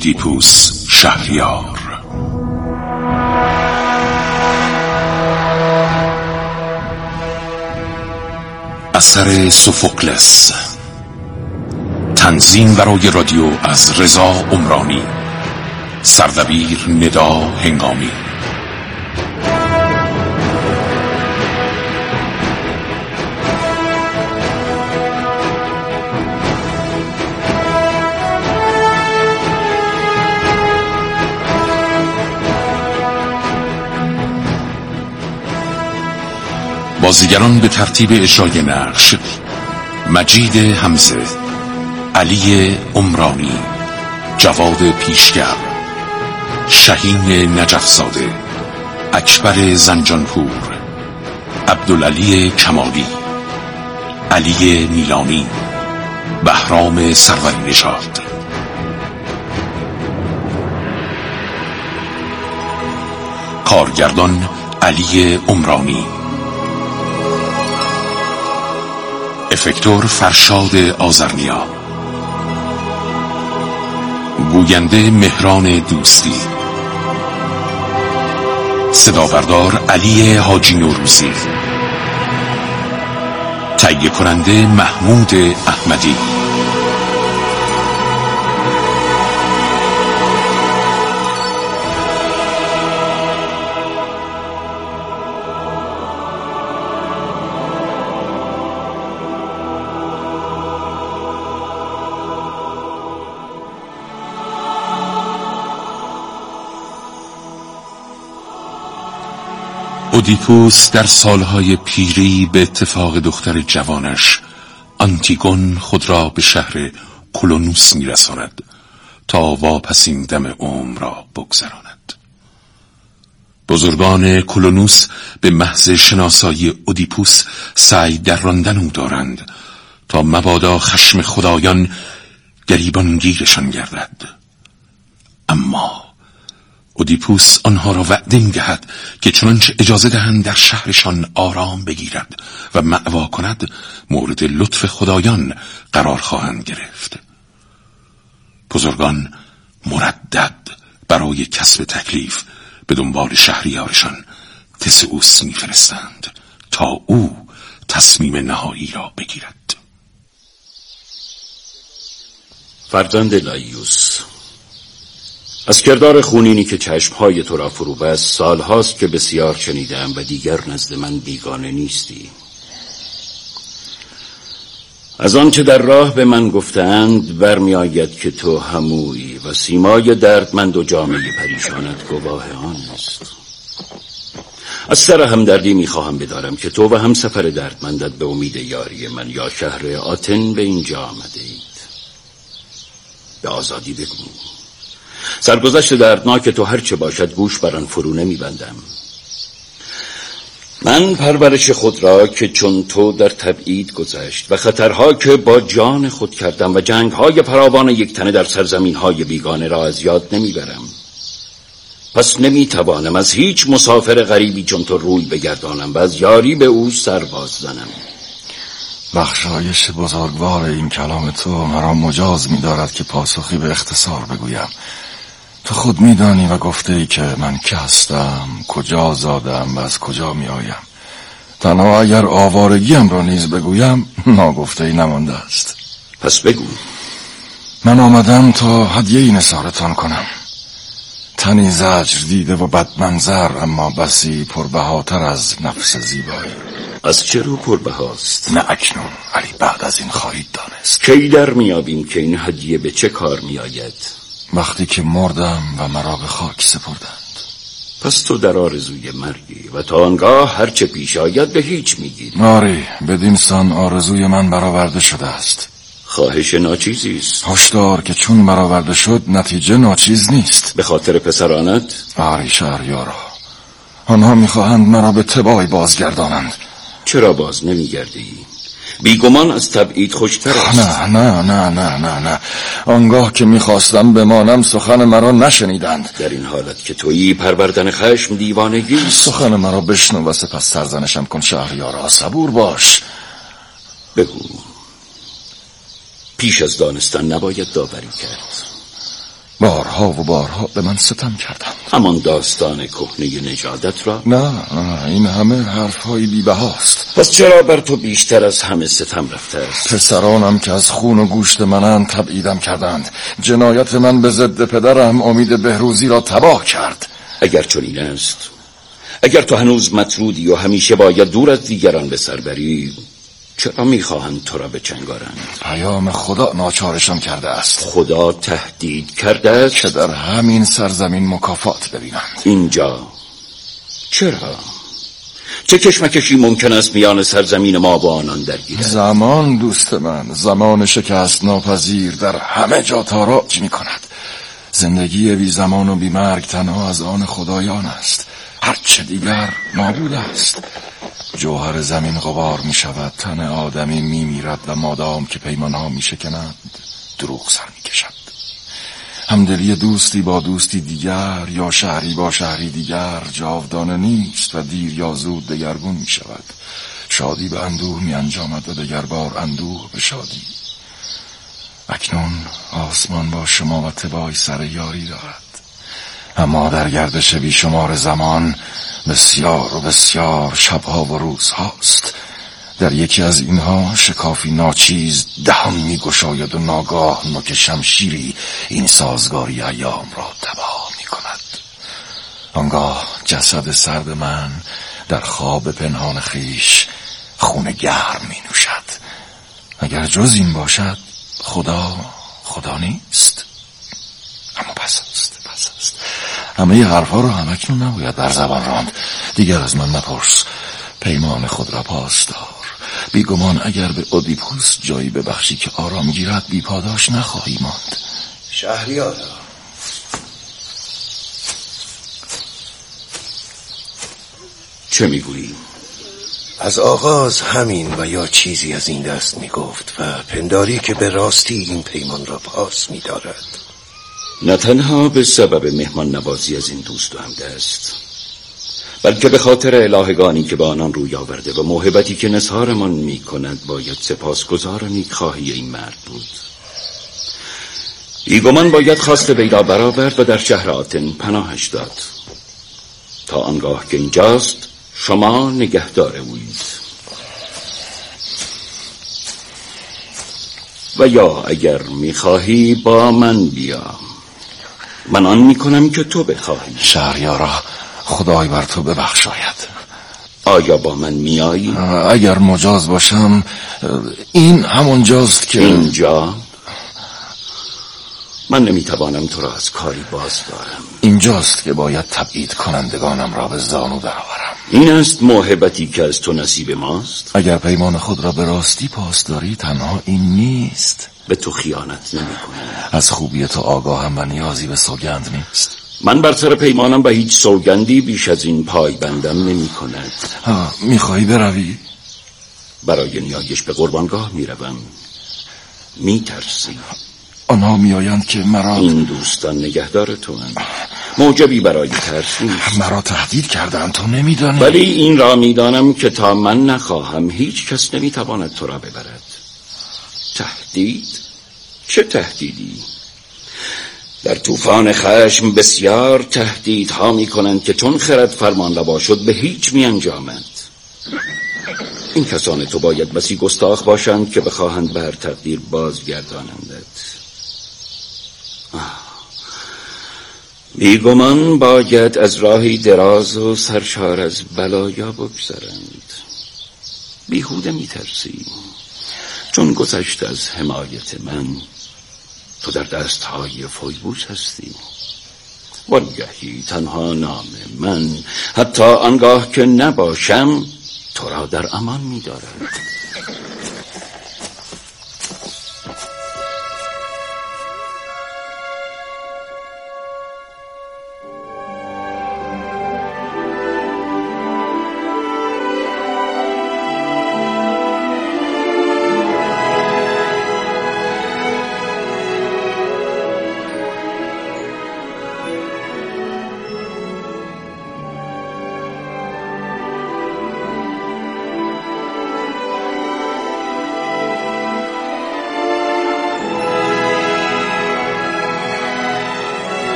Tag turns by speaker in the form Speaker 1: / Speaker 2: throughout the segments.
Speaker 1: اودیپوس شهریار. اثر سوفوکلس. تنظیم برای رادیو از رضا عمرانی. سردبیر ندا هنگامی. بازیگران به ترتیب اجرای نقش: مجید حمزه، علی عمرانی، جواد پیشگر، شهین نجفزاده، اکبر زنجانپور، عبدالعلی کمالی، علی میلانی، بهرام سروری نژاد. کارگردان علی عمرانی. افکتور فرشاد آذرنیا. گوینده مهران دوستی. صدابردار علی حاجی نوروزی. تهیه کننده محمود احمدی. اودیپوس در سالهای پیری به اتفاق دختر جوانش آنتیگون خود را به شهر کلونوس می‌رساند تا واپسین دم عمر را بگذراند. بزرگان کلونوس به محض شناسایی اودیپوس سعی در راندن او دارند تا مبادا خشم خدایان گریبانگیرشان گردد. اما اودیپوس آنها را وعده می‌دهد که چنانچه اجازه دهند در شهرشان آرام بگیرد و مأوا کند، مورد لطف خدایان قرار خواهند گرفت. بزرگان مردد برای کسب تکلیف به دنبال شهریارشان تسئوس می‌فرستند تا او تصمیم نهایی را بگیرد.
Speaker 2: فرزند لایوس، از کردار خونینی که چشمهای تو را فرو بست سالهاست که بسیار شنیدم و دیگر نزد من بیگانه نیستی. از آنچه در راه به من گفتند برمی آید که تو همویی و سیمای دردمند و جامعه پریشانت گواه آن است. از سر همدردی می خواهم بدارم که تو و هم سفر دردمندت به امید یاری من یا شهر آتن به اینجا آمده اید. به آزادی بگو. سرگذشت دردناک تو هرچه باشد گوش بر آن فرو نمی‌بندم. من پرورش خود را که چون تو در تبعید گذشت و خطرها که با جان خود کردم و جنگ‌های فراوان یک تنه در سرزمین‌های بیگانه را از یاد نمی‌برم. پس نمی‌توانم از هیچ مسافر غریبی چون تو روی بگردانم و از یاری به او سر باززنم.
Speaker 3: بخشایش بزرگوار این کلام تو مرا مجاز می‌دارد که پاسخی به اختصار بگویم. تو خود می‌دانی و گفته ای که من که هستم، کجا زادم و از کجا می‌آیم. تنها اگر آوارگیم را نیز بگویم ناگفته ای نمانده است.
Speaker 2: پس بگو.
Speaker 3: من آمدم تا هدیه‌ای نثارتان کنم. تنی زجر دیده و بدمنظر اما بسی پربهاتر از نفس زیبایی.
Speaker 2: از چه رو پربهاست؟
Speaker 3: نه اکنون، ولی بعد از این خواهید دانست.
Speaker 2: کی در میابیم که این هدیه به چه کار میآید؟
Speaker 3: وقتی که مردم و مرا به خاک سپردند.
Speaker 2: پس تو در آرزوی مرگی و تا آنگاه هر چه پیش آید به هیچ میگیری.
Speaker 3: آری، بدین سان آرزوی من برآورده شده است.
Speaker 2: خواهش ناچیزی است.
Speaker 3: هشدار که چون برآورده شد نتیجه ناچیز نیست.
Speaker 2: به خاطر پسرانت؟
Speaker 3: آری شهریارا، آنها میخواهند مرا به تبایی بازگردانند.
Speaker 2: چرا باز نمیگردی؟ بیگمان از تبعید خوشتر است.
Speaker 3: نه آنگاه که میخواستم بمانم سخن مرا نشنیدند.
Speaker 2: در این حالت که تویی پروردن خشم دیوانگی.
Speaker 3: سخن مرا بشنو و سپس سرزنشم کن شهریارا. صبور باش.
Speaker 2: بگو. پیش از دانستن نباید داوری کرد.
Speaker 3: بارها و بارها به من ستم کردند.
Speaker 2: همان داستان کهنه نژادت را؟
Speaker 3: نه این همه حرفهای بی‌بهاست.
Speaker 2: پس چرا بر تو بیشتر از همه ستم رفته است؟
Speaker 3: پسرانم که از خون و گوشت منند تبعیدم کردند. جنایت من به ضد پدرم امید بهروزی را تباه کرد.
Speaker 2: اگر چنین است، اگر تو هنوز مطرودی و همیشه باید دور از دیگران به سر بری، چرا میخواهند تو را به چنگ آرند؟
Speaker 3: پیام خدا ناچارشان کرده است.
Speaker 2: خدا تهدید کرده است
Speaker 3: که در همین سرزمین مکافات ببینند.
Speaker 2: اینجا چرا؟ چه کشمکشی ممکن است میان سرزمین ما و آنان درگیرد؟
Speaker 3: زمان دوست من، زمان شکست ناپذیر در همه جا تاراج می کند. زندگی بی زمان و بی مرگ تنها از آن خدایان است. هرچه دیگر نابود است. جوهر زمین غبار می شود، تن آدمی می میرد و مادام که پیمانها می شکنند دروغ سر می کشد. همدلی دوستی با دوستی دیگر یا شهری با شهری دیگر جاودانه نیست و دیر یا زود دگرگون می شود. شادی به اندوه می انجامد و دگر بار اندوه به شادی. اکنون آسمان با شما و تبای سر یاری دارد، اما در گردش بیشمار زمان بسیار و بسیار شبها و روزهاست. در یکی از اینها شکافی ناچیز دهان می گشاید و ناگاه نوک شمشیری این سازگاری ایام را تباه می کند. آنگاه جسد سرد من در خواب پنهان خیش خون گرم می نوشد. اگر جز این باشد خدا نیست. اما بس است. همه حرفها را همکنون نباید بر زبان راند. دیگر از من مپرس، پیمان خود را پاس دار. بیگمان اگر به اودیپوس جایی ببخشی که آرام گیرد بی پاداش نخواهی ماند.
Speaker 4: شهریارا،
Speaker 2: چه میگویی؟
Speaker 4: از آغاز همین و یا چیزی از این دست میگفت و پنداری که به راستی این پیمان را پاس میدارد.
Speaker 2: نه تنها به سبب مهمان نوازی از این دوست و همدست، بلکه به خاطر الهگانی که به آنان روی آورده و موهبتی که نثارمان می کند باید سپاسگزار نیکخواهی این مرد بود. بیگمان باید خواست وی را برآورد و در شهر آتن پناهش داد تا آنگاه که اینجاست شما نگهدار اویید. و یا اگر میخواهی با من بیا، من آن میکنم که تو بخواهی.
Speaker 3: شهریارا، خدای بر تو ببخشاید.
Speaker 2: آیا با من میایی؟
Speaker 3: اگر مجاز باشم، این همون جاست که
Speaker 2: اینجا؟ من نمیتوانم تو را از کاری باز دارم.
Speaker 3: اینجاست که باید تبعید کنندگانم را به زانو درآورم.
Speaker 2: این است موهبتی که از تو نصیب ماست.
Speaker 3: اگر پیمان خود را به راستی پاس داری تنها این نیست.
Speaker 2: به تو خیانت نمی کنم.
Speaker 3: از خوبی تو آگاهم و نیازی به سوگند نیست.
Speaker 2: من بر سر پیمانم به هیچ سوگندی بیش از این پای بندم نمی کند.
Speaker 3: میخواهی بروی؟
Speaker 2: برای نیایش به قربانگاه میروم. میترسی؟
Speaker 3: آنها میآیند که مرا
Speaker 2: این دوستان نگهدار تو هستند. موجبی برای ترس نیست.
Speaker 3: مرا تهدید کردند، تو نمیدانی.
Speaker 2: ولی این را میدانم که تا من نخواهم هیچ کس نمیتواند تو را ببرد. تهدید؟ چه تهدیدی؟ در طوفان خشم بسیار تهدیدها میکنند که چون خرد فرمان روا شد به هیچ میانجامد. این کسان تو باید بسی گستاخ باشند که بخواهند بر تقدیر بازگردانندت. بیگمان باید از راهی دراز و سرشار از بلایا بگذرند. بیهوده میترسی، چون گذشته از حمایت من تو در دستهای فیبوس هستی. وانگهی تنها نام من حتی آنگاه که نباشم تو را در امان می‌دارد.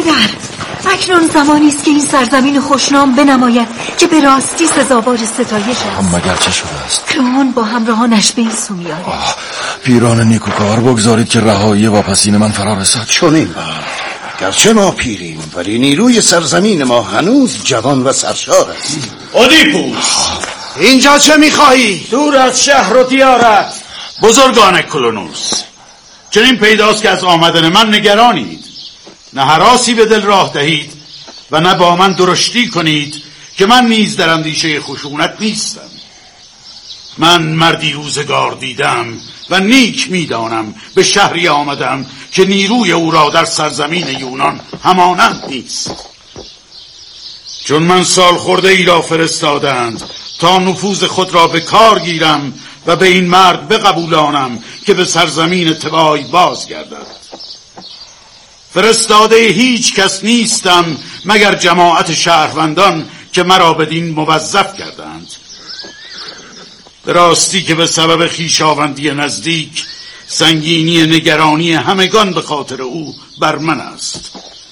Speaker 5: پدر، اکنون زمانی است که این سرزمین خوشنام بنماید که به راستی سزاوار ستایش است.
Speaker 3: مگر چه شده است؟
Speaker 5: کرون با همراهانش به این سو می‌آید.
Speaker 3: پیران نیکوکار، بگذارید که رهایی واپسین من فرا رسد.
Speaker 4: چنین گرچه ما پیریم ولی نیروی سرزمین ما هنوز جوان و سرشار است.
Speaker 2: اودیپوس،
Speaker 4: اینجا چه می‌خواهی؟
Speaker 2: دور از شهر و دیارت. بزرگان کلونوس، چنین پیداست که از آمدن من نگرانید. نه هراسی به دل راه دهید و نه با من درشتی کنید که من نیز در اندیشه خشونت نیستم. من مردی روزگار دیدم و نیک میدانم به شهری آمدم که نیروی او را در سرزمین یونان همانند نیست. چون من سال خورده ای را فرستادند تا نفوذ خود را به کار گیرم و به این مرد بقبولانم که به سرزمین تبای بازگردد. فرستاده هیچ کس نیستم مگر جماعت شهروندان که مرا بدین موظف کردند. به راستی که به سبب خویشاوندی نزدیک سنگینی نگرانی همگان به خاطر او بر من است.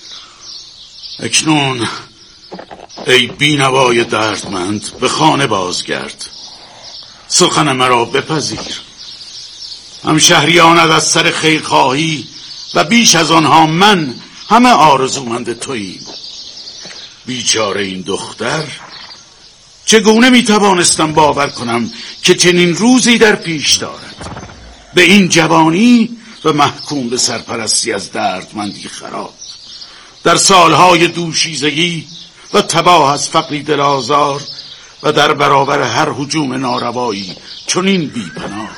Speaker 2: اکنون ای بینوای دردمند به خانه بازگرد، سخن مرا بپذیر. همشهریانت از سر خیرخواهی و بیش از آنها من همه آرزومند توییم. بیچاره این دختر، چگونه میتوانستم باور کنم که چنین روزی در پیش دارد؟ به این جوانی و محکوم به سرپرستی از دردمندی خراب، در سالهای دوشیزگی و تباه از فقری دلازار و در برابر هر هجوم ناروایی چنین بی‌پناه.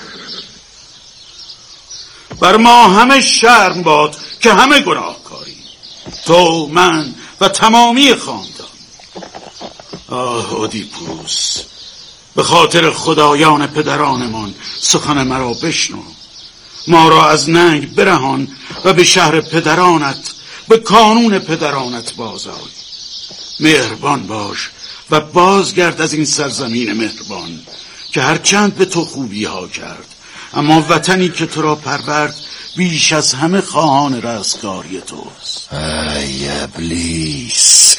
Speaker 2: بر ما همه شرم باد که همه گناهکاری، تو، من و تمامی خاندان. آه اودیپوس، به خاطر خدایان پدرانمان سخن مرا بشنو. ما را از ننگ برهان و به شهر پدرانت، به کانون پدرانت بازآی. مهربان باش و بازگرد از این سرزمین مهربان که هرچند به تو خوبی ها کرد، اما وطنی که تو را پرورد بیش از همه خواهان رستگاری توست.
Speaker 3: ای ابلیس،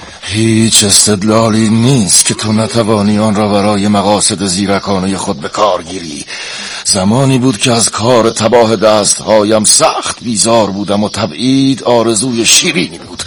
Speaker 3: هیچ استدلالی نیست که تو نتوانی آن را برای مقاصد زیرکانه خود به کار گیری. زمانی بود که از کار تباه دستهایم سخت بیزار بودم و تبعید آرزوی شیرینی بود.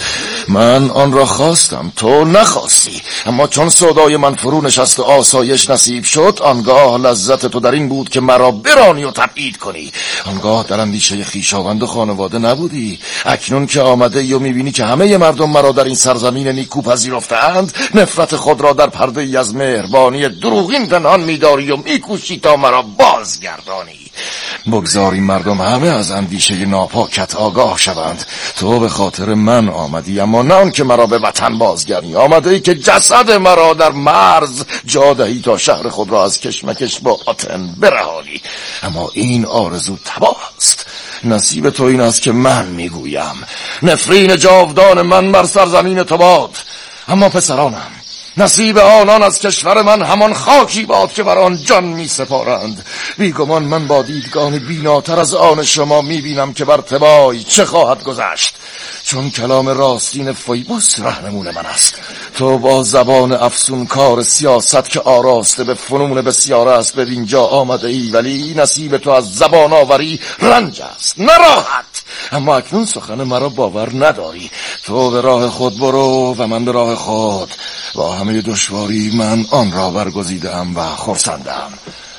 Speaker 3: من آن را خواستم، تو نخواستی، اما چون سودای من فرو نشست و آسایش نصیب شد، آنگاه لذت تو در این بود که مرا برانی و تبعید کنی. آنگاه در اندیشه خویشاوند و خانواده نبودی. اکنون که آمده ای و میبینی که همه مردم مرا در این سرزمین نیکو پذیرفتند، نفرت خود را در پرده ای از مهربانی دروغین پنهان میداری و میکوشی تا مرا بازگردانی. بگذاری مردم همه از اندیشه ناپاکت آگاه شوند. تو به خاطر من آمدی، اما نه آن که مرا به وطن بازگردی. آمده ای که جسد مرا در مرز جا دهی تا شهر خود را از کشمکش با آتن برهانی. اما این آرزو تباه است. نصیب تو این است که من میگویم. نفرین جاودان من بر سرزمین تو باد. اما پسرانم، نصیب آنان از کشور من همان خاکی باد که بر آن جان می سپارند. بیگمان من با دیدگان بیناتر از آن شما می بینم که بر تبای چه خواهد گذشت، چون کلام راستین فیبوس رهنمون من است. تو با زبان افسونکار سیاست که آراسته به فنون بسیار است به اینجا آمده ای، ولی نصیب تو از زبان آوری رنج است نه راحت. اما اکنون سخن مرا باور نداری. تو به راه خود برو و من به راه خود. با همه دشواری من آن را برگزیدم و خرسندم.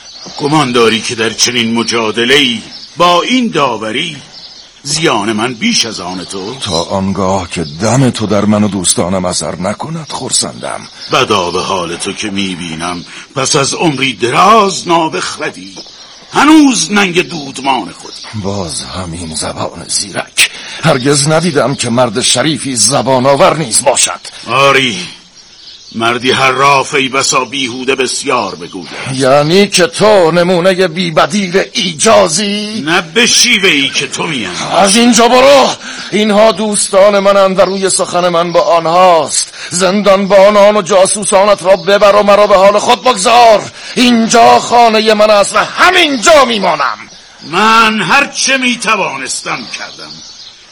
Speaker 2: گمان داری که در چنین مجادله‌ای با این داوری زیان من بیش از آن تو؟
Speaker 3: تا آنگاه که دم تو در من و دوستانم اثر نکند خرسندم.
Speaker 2: بدا به حال تو که میبینم پس از عمری دراز نابخردی، هنوز ننگ دودمان خودی.
Speaker 3: باز همین زبان زیرک. هرگز ندیدم که مرد شریفی زبان آور نیز باشد.
Speaker 2: آری، مردی حراف ای بسا بیهوده بسیار بگوید.
Speaker 3: یعنی که تو نمونه بی بدیل ایجازی؟
Speaker 2: نه به شیوه ای که تو میان.
Speaker 3: از اینجا برو. اینها دوستان منند و روی سخن من با آنهاست. زندانبانان و جاسوسانت را ببر و مرا به حال خود بگذار. اینجا خانه من است و همینجا میمانم.
Speaker 2: من هرچه میتوانستم کردم.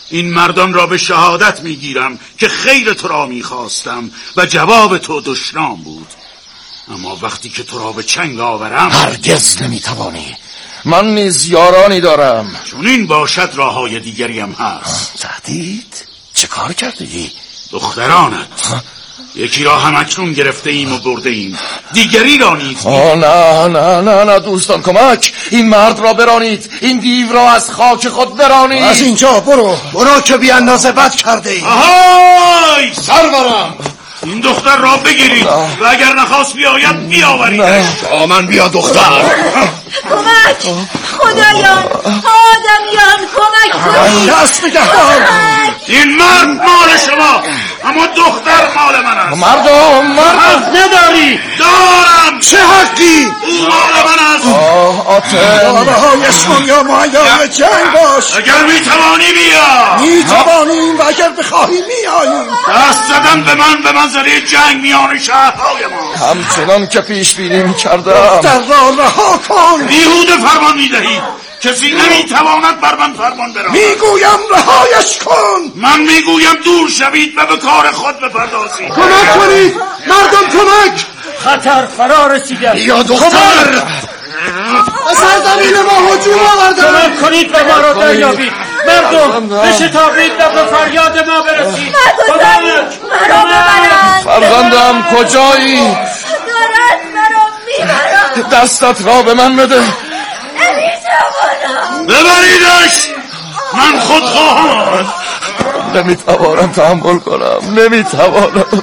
Speaker 6: این مردان را به شهادت میگیرم که خیر تو را میخواستم و جواب تو دشنام بود. اما وقتی که تو را به چنگ آورم
Speaker 3: هرگز نمیتوانی. من نیز یارانی دارم.
Speaker 6: چون این باشد راههای دیگری هم هست.
Speaker 3: تهدید؟ چه کار کرده ای؟
Speaker 6: دخترانت یکی را همکنون گرفته ایم و برده ایم، دیگری را نیز.
Speaker 3: نه دوستان، کمک! این مرد را برانید، این دیو را از خاک خود برانید.
Speaker 4: از اینجا برو که بی اندازه بد کرده ای.
Speaker 6: آهای سرورم، این دختر را بگیرید و اگر نخواست بیاید بیاوریدش.
Speaker 4: من بیا دختر.
Speaker 5: کمک! خدایان، آدمیان، کمک کنید!
Speaker 4: دست نگهدار.
Speaker 6: این مرد مال شما، اما دختر مال من است.
Speaker 3: مردم
Speaker 6: حق نداری. دارم.
Speaker 4: چه حقی؟
Speaker 6: او مال من است.
Speaker 3: آتن
Speaker 4: دارهایشون یا میدان جنگ باش.
Speaker 6: اگر میتوانی بیا.
Speaker 4: میتوانیم و اگر بخواهی میاییم.
Speaker 6: دست زدن به من منزله جنگ میان شهرهای ما.
Speaker 3: همچنان که پیش بینی کردم.
Speaker 4: دختر را رها کن.
Speaker 6: بیهوده فرمان میدهید. کسی نمیتواند بر من فرمان براند.
Speaker 4: میگویم رهایش کن.
Speaker 6: من میگویم دور شوید و به کار خود بپردازید.
Speaker 4: کمک کنید مردم، کمک.
Speaker 7: خطر فرا رسیده.
Speaker 4: یا دختر به سرزمین ما هجوم آوردن.
Speaker 7: کمک کنید و ما را دریابید. مردم بشتابید و به فریاد ما برسید.
Speaker 5: مرا ببرند.
Speaker 3: فرزندم کجایی؟
Speaker 5: دارد مرا میبرند.
Speaker 3: دستت را به من بده.
Speaker 5: نمیتوانم.
Speaker 6: ببریدش. من خود خواهم آمد.
Speaker 3: نمیتوانم تحمل کنم. نمیتوانم.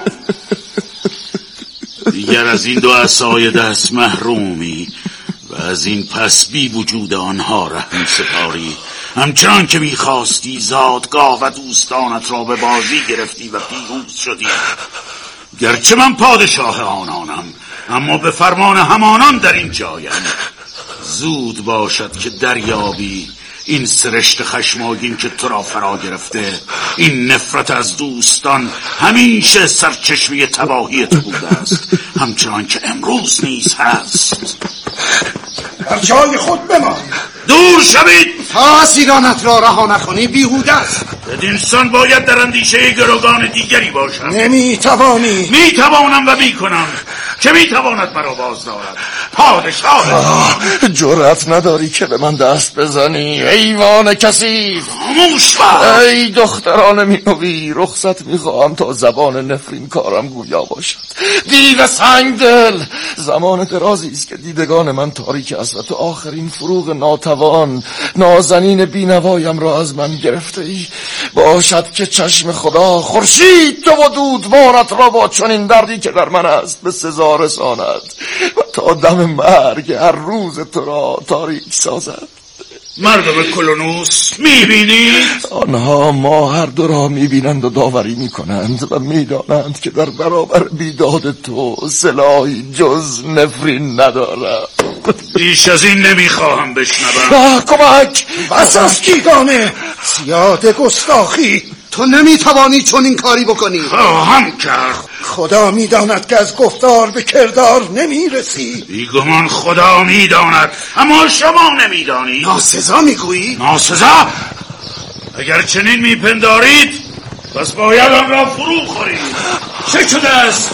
Speaker 6: دیگر از این دو عصای دست محرومی و از این پس بی وجود آنها رحم سپاری. همچنان که میخواستی زادگاه و دوستانت را به بازی گرفتی و پیروز شدی. گرچه من پادشاه آنانم، اما به فرمان همانان در این جایم. زود باشد که دریابی این سرشت خشماگین که تو را فرا گرفته، این نفرت از دوستان همیشه سرچشمه تباهی تو بوده است، همچنان که امروز نیز هست.
Speaker 4: در جای خود بمان.
Speaker 6: دور شوید.
Speaker 4: تا اسیرانت را رها نکنی بیهوده است.
Speaker 6: بدینسان باید در اندیشه گروگان دیگری باشم.
Speaker 4: نمیتوانی.
Speaker 6: میتوانم و میکنم. چه میتواند مرا باز دارد؟ پادشاه.
Speaker 3: جرأت نداری که به من دست بزنی حیوان کثیف.
Speaker 6: خاموش باش.
Speaker 3: ای دختران مینوی، رخصت میخواهم تا زبان نفرین کارم گویا باشد. دیو سنگدل، زمان درازی است که دیدگان من تاریک است و تو آخرین فروغ ناتوان نازنین بینوایم را از من گرفته ای. باشد که چشم خدا خورشید تو و دودمانت را با چنین دردی که در من است به سزا رساند و تا دم مرگ هر روز تو را تاریک سازد.
Speaker 6: مردم کلونوس میبینید؟
Speaker 3: آنها ما هر دو را میبینند و داوری میکنند و میدانند که در برابر بیداد تو سلاحی جز نفرین ندارم.
Speaker 6: بیش از این نمیخواهم بشنوم.
Speaker 3: کمک!
Speaker 4: بس از کیگانه زیاد گستاخی. تو نمیتوانی چون این کاری بکنی.
Speaker 6: خواهم کرد.
Speaker 4: خدا میداند که از گفتار به کردار نمیرسی.
Speaker 6: بیگمان خدا میداند، اما شما نمیدانید.
Speaker 4: ناسزا میگویی؟
Speaker 6: ناسزا؟ اگر چنین میپندارید پس باید آن را فرو خورید. چه شده است؟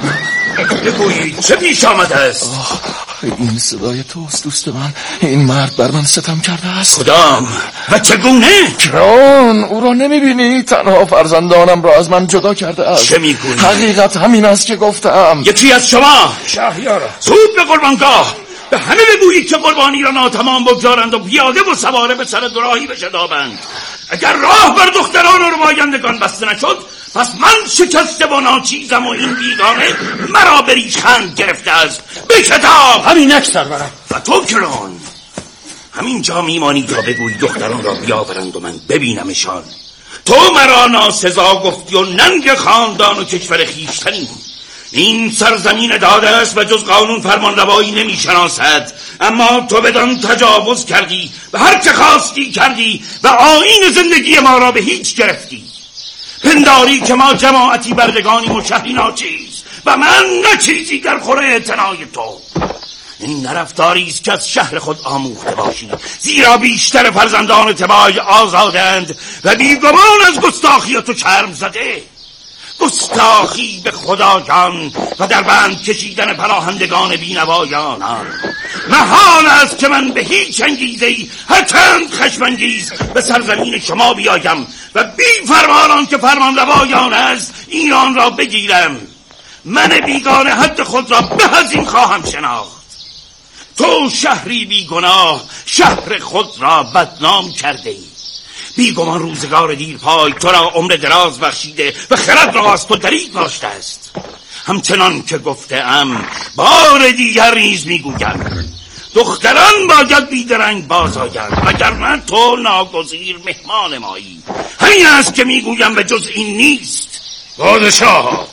Speaker 6: بگویید چه پیش آمده است؟
Speaker 3: این صدای توست دوست من. این مرد بر من ستم کرده است.
Speaker 6: کدام و چگونه؟
Speaker 3: کرون، او را نمیبینی؟ تنها فرزندانم را از من جدا کرده است.
Speaker 6: چه میگویی؟
Speaker 3: حقیقت همین است که گفتم.
Speaker 6: یکی از شما شهریارا زود به قربانگاه به همه بگویید که قربانی را ناتمام بگذارند و پیاده و سواره به سر دوراهی بشتابند. اگر راه بر دختران و نمایندگان بسته نشد پس من شکسته و ناچیزم و این بیگانه مرا به ریشخند گرفته است. به کتاب.
Speaker 7: همینک سرورم.
Speaker 6: و تو کرون همین جا میمانی تا بگویی دختران را بیاورند و من ببینمشان. تو مرا ناسزا گفتی و ننگ خاندان و کشور خویشتنی. این سرزمین داده است و جز قانون فرمان روایی نمی شناسد، اما تو بدان تجاوز کردی و هر چه خواستی کردی و آیین زندگی ما را به هیچ گرفتی. پنداری که ما جماعتی بردگانیم و شهری ناچیز و من نه چیزی در خوره اعتنای تو.
Speaker 2: این رفتاری است که از شهر خود آموخته باشی، زیرا بیشتر فرزندان تبای آزادند و بیگمان از گستاخی تو شرم زده. گستاخی به خدا جان و در بند کشیدن پناهندگان بینوایانان. محال است که من به هیچ انگیزه‌ای هرچند خشم‌انگیز به سرزمین شما بیایم و بی فرمانان که فرمان روایان است ایران را بگیرم. من بیگانه حد خود را به از این خواهم شناخت. تو شهری بیگناه شهر خود را بدنام کرده ای. بیگمان روزگار دیرپای تو را عمر دراز بخشیده و خرد را از تو دریغ داشته است. همچنان که گفته‌ام بار دیگر نیز میگویم دختران باید بیدرنگ باز آیند، وگرنه تو ناگزیر مهمان مایی. همین است که میگویم به جز این نیست.
Speaker 6: پادشاه،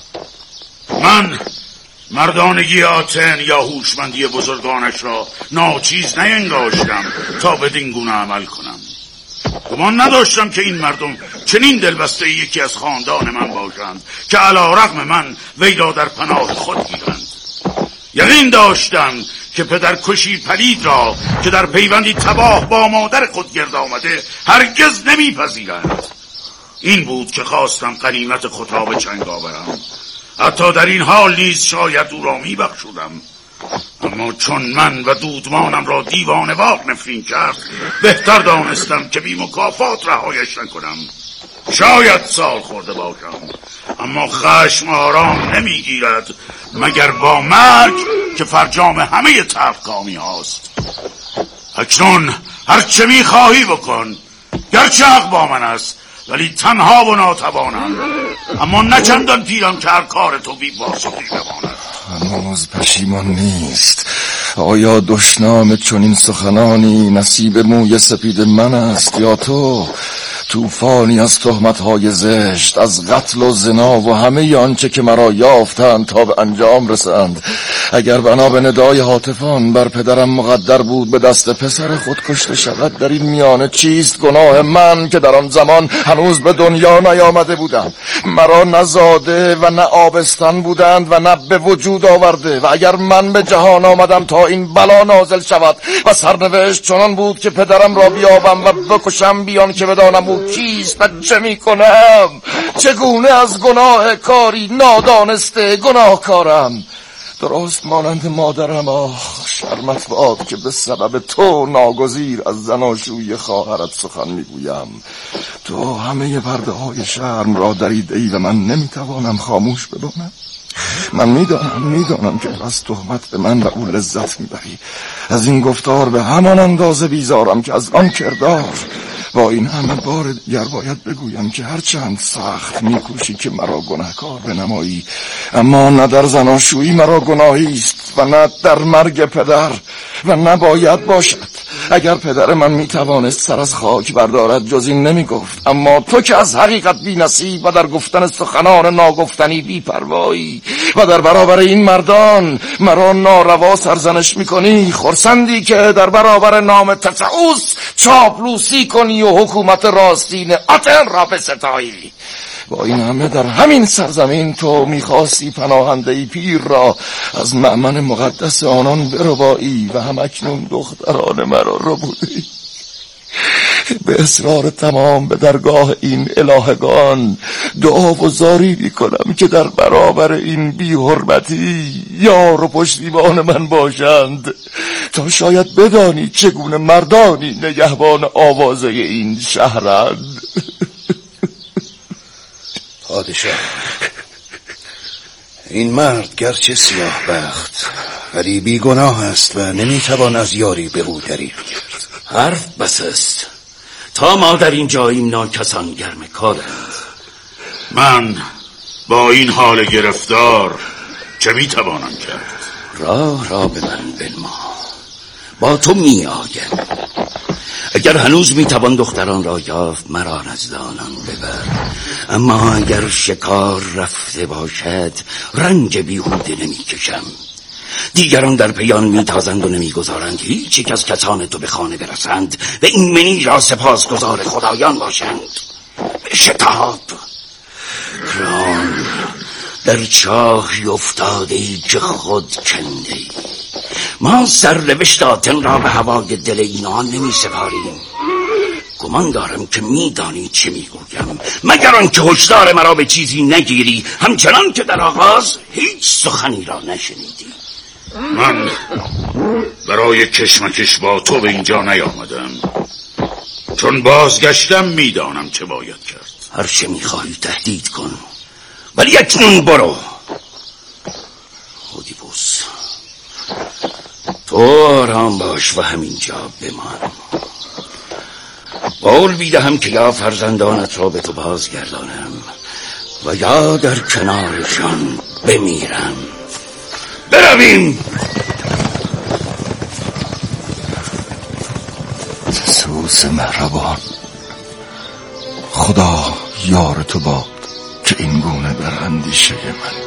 Speaker 6: من مردانگی آتن یا هوشمندی بزرگانش را ناچیز نینگاشتم تا بدین گونه عمل کنم. گمان نداشتم که این مردم چنین دلبسته یکی از خاندان من باشند که علی رغم من وی را در پناه خود گیرند. یقین داشتم که پدرکشی پلید را که در پیوندی تباه با مادر خود گرد آمده هرگز نمیپذیرند. این بود که خواستم غنیمت خود را به چنگ آورم. حتی در این حال نیز شاید او را میبخشودم، اما چون من و دودمانم را دیوانه‌وار نفرین کرد بهتر دانستم که بی مکافات رهایش نکنم. شاید سال خورده باشم، اما خشم آرام نمیگیرد مگر با مرگ که فرجام همه تلخکامی هاست. اکنون هرچه میخواهی بکن، گرچه حق با من است ولی تنها و ناتوانم، اما نه چندان پیرم که هر کار تو بی پاسخی بماند.
Speaker 3: هنوز پشیمان نیست. آیا دشنام چنین سخنانی نصیب موی سپید من است یا تو؟ طوفانی از تهمت‌های زشت، از قتل و زنا و همه آنچه که مرا یافتند تا به انجام رسند. اگر بنا به ندای هاتفان بر پدرم مقدر بود به دست پسر خود کشته شود، در این میانه چیست گناه من که در آن زمان هنوز به دنیا نیامده بودم؟ مرا نه زاده و نه آبستن بودند و نه به وجود آورده، و اگر من به جهان آمدم تا این بلا نازل شود و سرنوشت چنان بود که پدرم را بیابم و بکشم بیان که بدانم او کیست و چه میکنم، چگونه از گناه کاری نادانسته گناهکارم. درست مانند مادرم. آخ شرمت باد که به سبب تو ناگزیر از زناشویی خواهرت سخن میگویم. تو همه پرده های شرم را دریده ای و من نمیتوانم خاموش بمانم. من میدانم که از تهمت به من و او لذت میبری. از این گفتار به همان اندازه بیزارم که از آن کردار. با این همه بار دیگر باید بگویم که هرچند سخت میکوشی که مرا گناهکار بنمایی، اما نه در زناشویی مرا گناهی است و نه در مرگ پدر، و نباید باشد. اگر پدر من میتوانست سر از خاک بردارد جز این نمیگفت، اما تو که از حقیقت بی نصیب و در گفتن سخنان ناگفتنی بی پروایی و در برابر این مردان مرا ناروا سرزنش میکنی، خرسندی که در برابر نام تسعوس چاپلوسی کنی و حکومت راستین آتن را بستایی. با این همه در همین سرزمین تو میخواستی پناهنده پیر را از مأمن مقدس آنان بربایی و همکنون دختران مرا رو بودی. به اصرار تمام به درگاه این الهگان دعا و زاری میکنم که در برابر این بی حرمتی یار و پشتیبان من باشند، تا شاید بدانی چگونه مردانی نگهبان آوازه این شهرند.
Speaker 4: پادشاه، این مرد گرچه سیاه بخت ولی بیگناه است و نمیتوان از یاری به او دریغ کرد.
Speaker 2: حرف بس است. تا ما در این جاییم ناکسان گرم کارند.
Speaker 6: من با این حال گرفتار چه میتوانم کرد؟
Speaker 2: راه را به من بنما. با تو می آیم. اگر هنوز میتوان دختران را یافت مرا نزد آنان ببر، اما اگر شکار رفته باشد رنج بیهوده نمیکشم. دیگران در پیان میتازند و نمیگذارند هیچ یک از کسان تو به خانه برسند و این منی را سپاسگزار خدایان باشند. شتاب ران در چاهی افتاده ای که خود کنده ای. ما سرنوشت آتن را به هوای دل اینان نمی سپاریم. گمان دارم که میدانی چه میگویم، مگر آنکه هشدار مرا به چیزی نگیری، همچنان که در آغاز هیچ سخنی را نشنیدی.
Speaker 6: من برای کشمکش با تو به اینجا نیامدم، چون بازگشتم میدانم چه باید کرد.
Speaker 2: هر چه میخواهی تهدید کن، ولی اکنون برو. اودیپوس، تو آرام باش و همینجا بمان. قول بیدهم که یا فرزندانت را به تو بازگردانم و یا در کنارشان بمیرم. برویم.
Speaker 3: زئوس مهربان، خدا یار تو باد که این گونه در اندیشه من.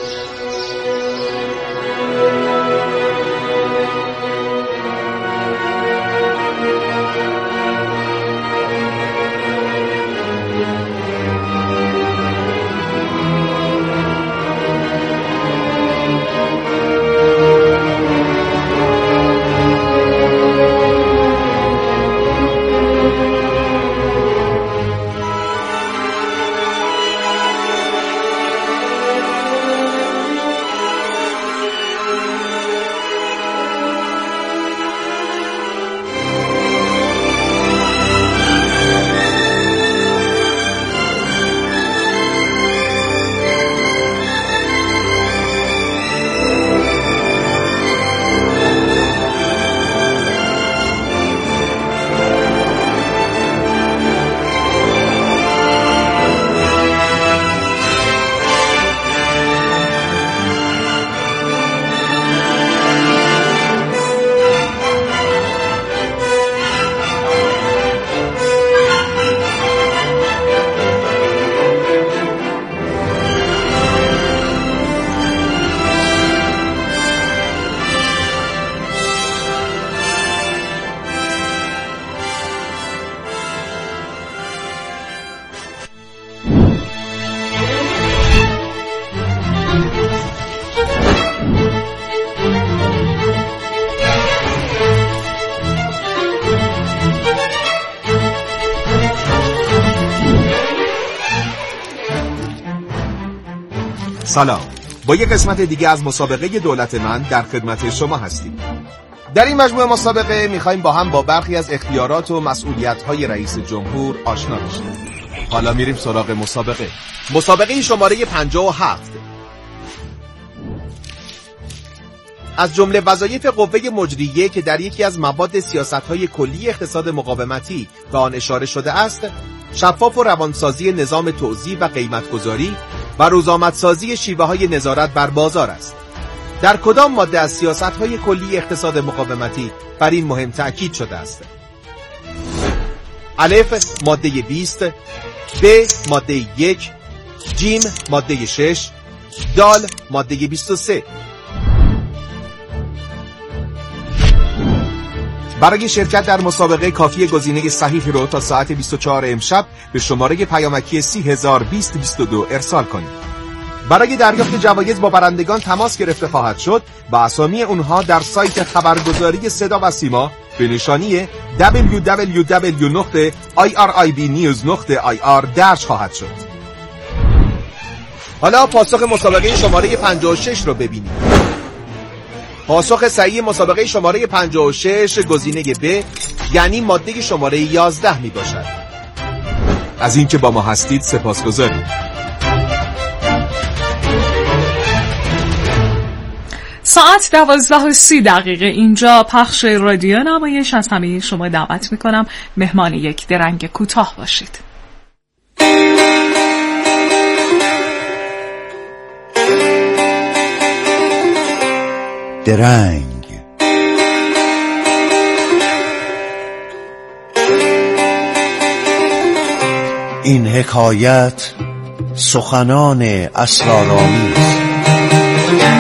Speaker 8: سلام، با یک قسمت دیگه از مسابقه دولت من در خدمت شما هستیم. در این مجموعه مسابقه میخوایم با هم با برخی از اختیارات و مسئولیت‌های رئیس جمهور آشنا بشیم. حالا میریم سراغ مسابقه شماره 57. از جمله وظایف قوه مجریه که در یکی از مواد سیاست‌های کلی اقتصاد مقاومتی به آن اشاره شده است، شفاف و روانسازی نظام توزیع و قیمت‌گذاری و روزآمدسازی شیوه‌های نظارت بر بازار است. در کدام ماده از سیاست‌های کلی اقتصاد مقاومتی بر این مهم تأکید شده است؟ الف ماده 20، ب ماده 1، جیم ماده 6، دال ماده 23. برای شرکت در مسابقه کافی گزینه صحیح رو تا ساعت 24 امشب به شماره پیامکی 302022 ارسال کنید. برای دریافت جوایز با برندگان تماس گرفته خواهد شد و اسامی اونها در سایت خبرگزاری صدا و سیما به نشانی www.iribnews.ir درج خواهد شد. حالا پاسخ مسابقه شماره 56 رو ببینید. پاسخ صحیح مسابقه شماره 56 گزینه ب، یعنی ماده شماره 11 می باشد. از اینکه با ما هستید سپاسگزاریم.
Speaker 9: ساعت 12:30 اینجا پخش رادیو نمایش. از همه شما دعوت می کنم مهمان یک درنگ کوتاه باشید.
Speaker 10: درنگ. این حکایت سخنان اسرارآمیز